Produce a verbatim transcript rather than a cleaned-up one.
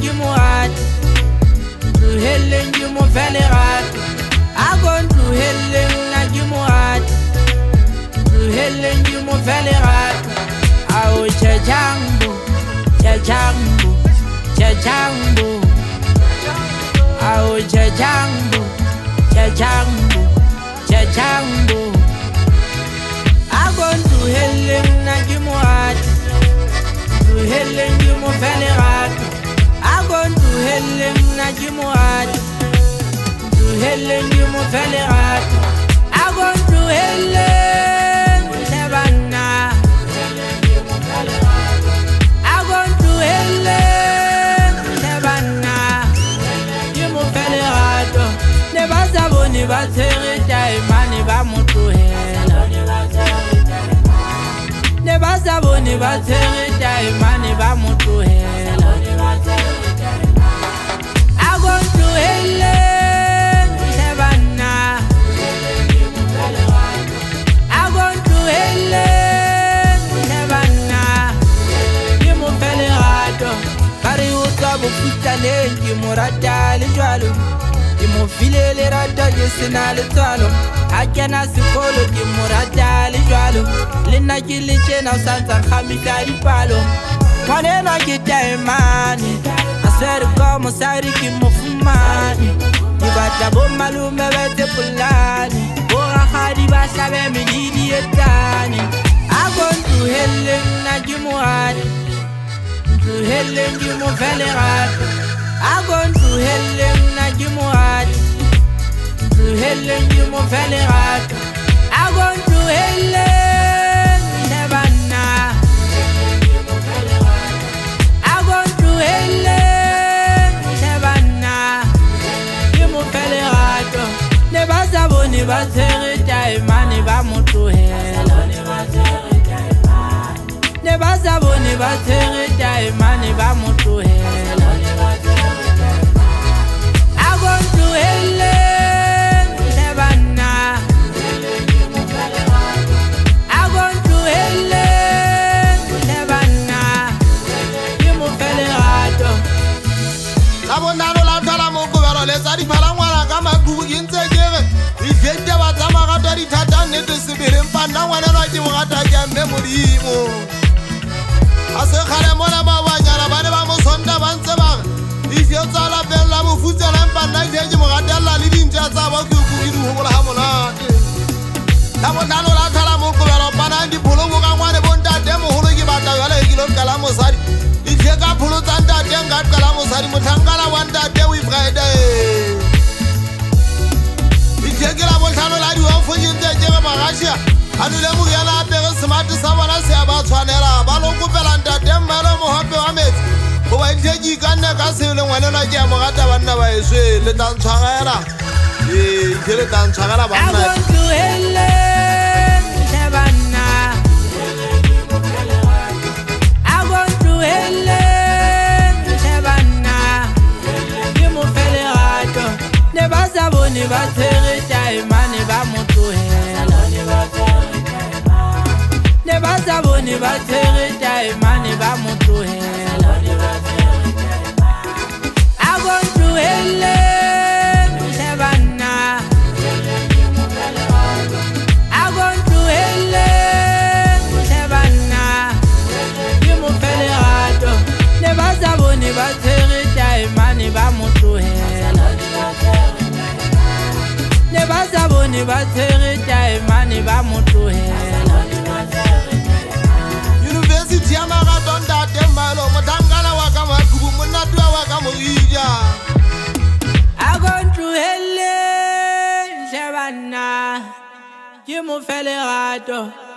Najimuat, to Helen, you mo Valerat. I gone to Helen, Najimuat, to Helen, you mo Valerat. Au Chachambo, Chachambo, Chachambo, Au Chachambo, Chachambo, Chachambo. I gone to Helen, Najimuat, to Helen, you mo Valerat. I gone to Helen, Najimuat, to Helen, you mo Valerat. I gone to Helen, Savannah. I gone to Helen, Savannah. You mo Valerat. Never sabo, never say it, man, never mo to hell. Never sabo, never say it, man, never mo to hell. I gone to Helen, Savannah. I gone to Helen, Savannah. You mo Valerat. Pari uta bo futale, you mo rata le jwalo. You mo file le rata, you sina le twalo. Akena sikolo, you mo rata le jwalo. Lina kili chena santa khamita ipalo. Manena kita imani, I swear to God, mo sari ki mo fumani. Ibata bo malume bete pulani. Ora khadi basa be mi didi etani. I gone to Helen, Najimuat, to Helen, you mo Valerat. I gone to Helen, Najimuat, to Helen, you mo Valerat. I gone to Helen, Savannah. I gone to Helen, Savannah. You mo Valerat. Never sabo, never say it, man, never mo to hell. Never sabo, never say it, man, never mo to hell. I gone to Helen, Savannah. I gone to Helen, Savannah. You mo Valerat. Abonano la tala mo kubero le sari pala ngwana ka makubu yintse kere. Ifete ba tsama ga tadi thata ne te sebele mpana ngwana no ke mo gata ke memory mo. Ase khale mona ba banyana ba ne ba mo sonda ba ntse ba. Ifetsa la bella mo futsela mpana ke ke mo gata la le dintja tsa ba ku ku di ho bola ha monate. Abonano la tala mo kubero pana di pholo mo ka ngwane bonta de mo holo ke batla yala ke lo kala mo sari. Ifeka pholo tsanta de nga kala mo sari mo thangala wanda de we Friday. Ifekela mo tlhano la di wa fonyente ke ga magasia. Anu le mo yana apere smart sa bona se ba tshwanela ba lo kopela ntate mmalo mo hape wa metsi. Go ba ntegi ka nna ka se le ngwana na ke mo gata banna ba eswe le tantshagela. Eh, ke le tantshagela I banna. gone to Helen, Savannah. I gone to Helen, Savannah. You mo Valerat. Never sabo, never say it, man, never mo to hell. Never sabo, never say it, man, never mo to hell. I gone to Helen, Savannah. I gone to Helen, Savannah. You mo Valerat. Never sabo, never say it, man, never mo to hell. Never sabo, never say it, man, never mo to hell. University ya marathon da tembalo mo tangala wa ka makubu mo natwa wa ka mo ija. I gone to Helen, Savannah. You mo Valerat.